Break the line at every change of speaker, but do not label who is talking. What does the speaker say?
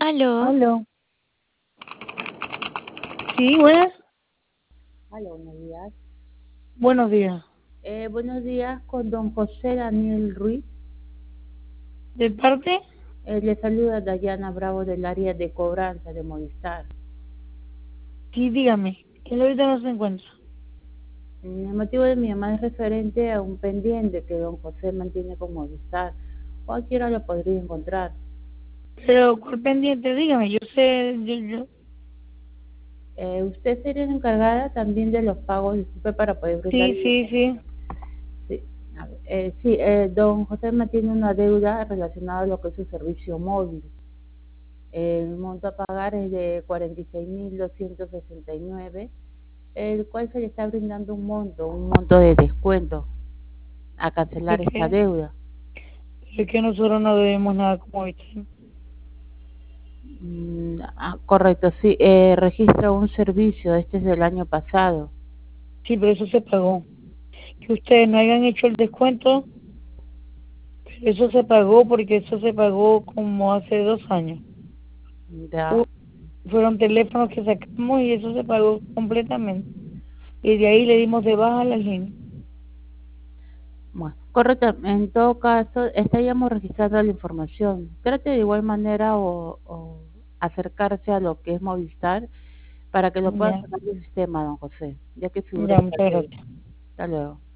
Aló,
Aló. Sí, buenas.
Hola, buenos días.
Buenos días.
Buenos días con don José Daniel Ruiz.
¿De parte?
Le saluda Dayana Bravo del área de cobranza de Movistar.
Sí, dígame. Él ahorita no se encuentra.
El motivo de mi llamada es referente a un pendiente que don José mantiene con Movistar. Cualquiera lo podría encontrar.
Pero, ¿cuál pendiente? Dígame. Yo sé, yo.
Usted sería la encargada también de los pagos, disculpe, para poder brindar
Sí, sí,
información.
sí.
Sí, don José mantiene una deuda relacionada a lo que es su servicio móvil. El monto a pagar es de 46.269, el cual se le está brindando un monto de descuento a cancelar esta deuda.
Es que nosotros no debemos nada como esto.
Correcto, sí, registra un servicio, este es del año pasado.
Sí, pero eso se pagó. Que ustedes no hayan hecho el descuento, pero eso se pagó porque eso se pagó como hace 2 años.
Ya,
Fueron teléfonos que sacamos y eso se pagó completamente. Y de ahí le dimos de baja a la línea.
bueno, correcto, en todo caso, estaríamos registrando la información. Trate de igual manera o acercarse a lo que es Movistar para que lo pueda
Ya,
sacar del sistema, don José, ya que figura
ya,
esta
muchas
deuda.
gracias.
Hasta luego.